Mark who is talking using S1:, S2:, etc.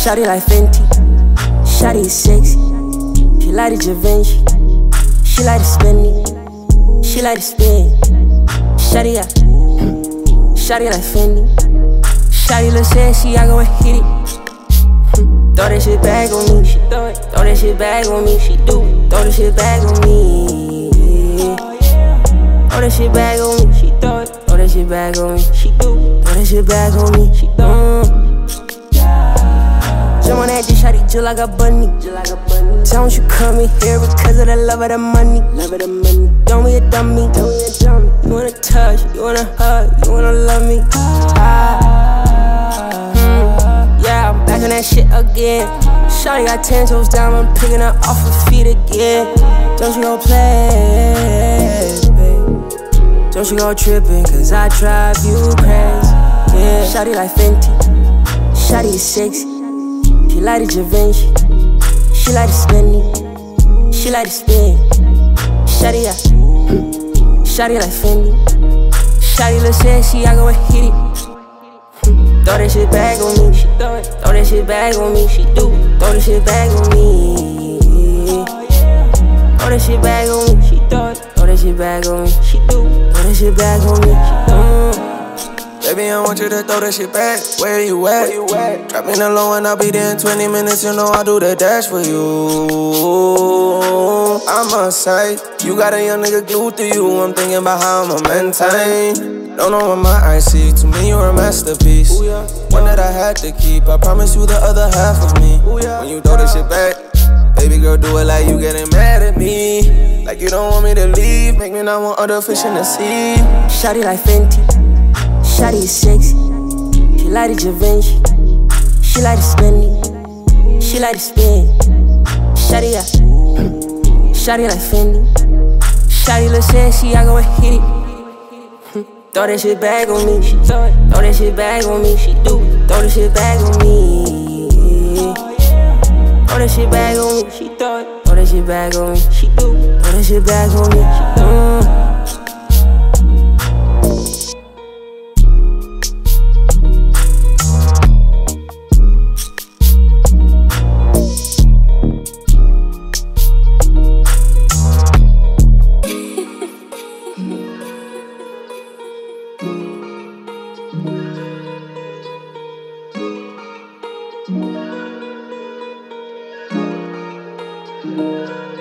S1: Shawty like Fenty, shawty is sexy. She like the Givenchy, she like the Spenny, she like the spin. Shawty got, shawty like Fendi. Shawty look sexy, I go and hit it. Throw that shit back on me, she throw it. Throw that shit back on me, she do it. Throw that shit back on me. Throw that shit back on me, she throw it. Throw that shit back on me, she do it. Throw that shit back on me, she throw it. Jump on that dish, shawty just like a bunny. Tell you come in here because of the love of the money. Don't be a dummy. You wanna touch, you wanna hug, you wanna love me. Yeah, I'm back on that shit again. Shawty got 10 toes down, I'm picking her off her feet again. Don't you go play, babe. Don't you go tripping, cause I drive you crazy. Yeah, shawty like Fenty, shawty is sexy. She like the Givenchy, she like the Spenny, she like the spin. Shawty got, shawty like Fendi. Shawty look sexy, I go and hit it. Throw that shit back on me, she throw it. Throw that shit back on me, she do it. Throw that shit back on me. Throw that shit back on me, she throw it. Throw that shit back on me, she do it. Throw that shit back on me, she do it.
S2: Baby, I want you to throw that shit back. Where you at? Drop me the low and I'll be there in 20 minutes. You know I'll do the dash for you. I must say, you got a young nigga glued to you. I'm thinking about how I'ma maintain. Don't know what my eyes see. To me, you're a masterpiece. One that I had to keep. I promise you the other half of me. When you throw that shit back, baby girl, do it like you getting mad at me. Like you don't want me to leave. Make me not want other fish in the sea.
S1: Shawty like Fenty, shawty is sexy. She like the Givenchy, she like the Spenny, she like the spin. Shawty got, shawty like Fendi. Shawty look sexy, I go and hit it. Throw that shit back on me, she throw it. Throw that shit back on me, she do it. Throw that shit back on me. Throw that shit back on me, she throw it. Throw that shit back on me, she do it. Throw that shit back on me, she do it.
S3: Thank you.